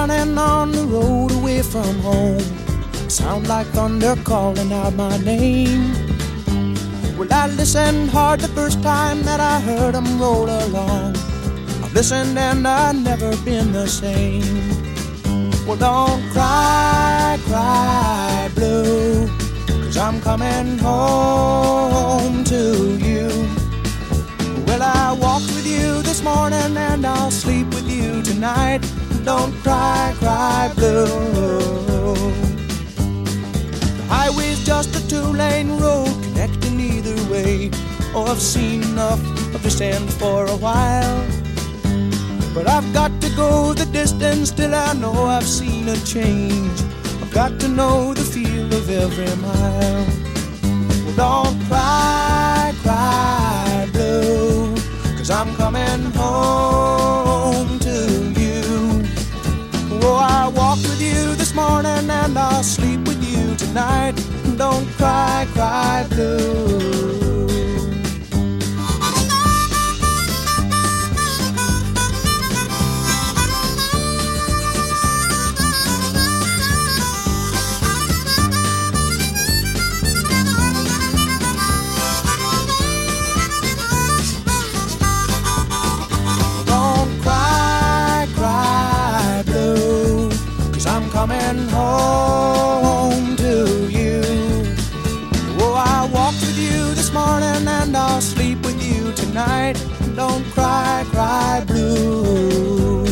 running on the road away from home. Sound like thunder calling out my name. Well, I listened hard the first time that I heard them roll along. I've listened and I've never been the same. Well, don't cry, cry blue, 'cause I'm coming home to you. Well, I walked with you this morning and I'll sleep with you tonight. Don't cry, cry blue. The highway's just a two-lane road connecting either way. Oh, I've seen enough of this end for a while, but I've got to go the distance till I know I've seen a change. I've got to know the feel of every mile. Well, don't cry, cry blue, 'cause I'm coming home to you. Oh, I walked with you this morning and I'll sleep with you tonight. Don't cry, cry blue. Coming home to you. Oh, I walked with you this morning and I'll sleep with you tonight. Don't cry, cry blue.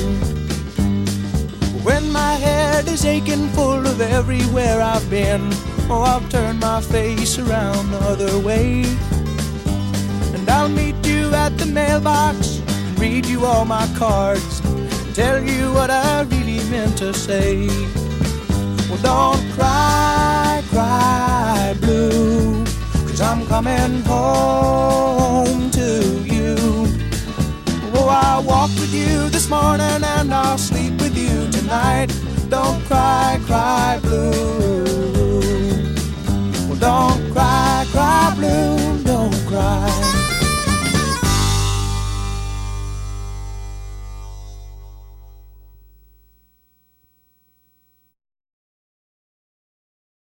When my head is aching full of everywhere I've been, oh, I'll turn my face around the other way, and I'll meet you at the mailbox and read you all my cards, tell you what I really meant to say. Well, don't cry, cry blue, 'cause I'm coming home to you. Oh, I walked with you this morning and I'll sleep with you tonight. Don't cry, cry blue. Well, don't cry, cry blue.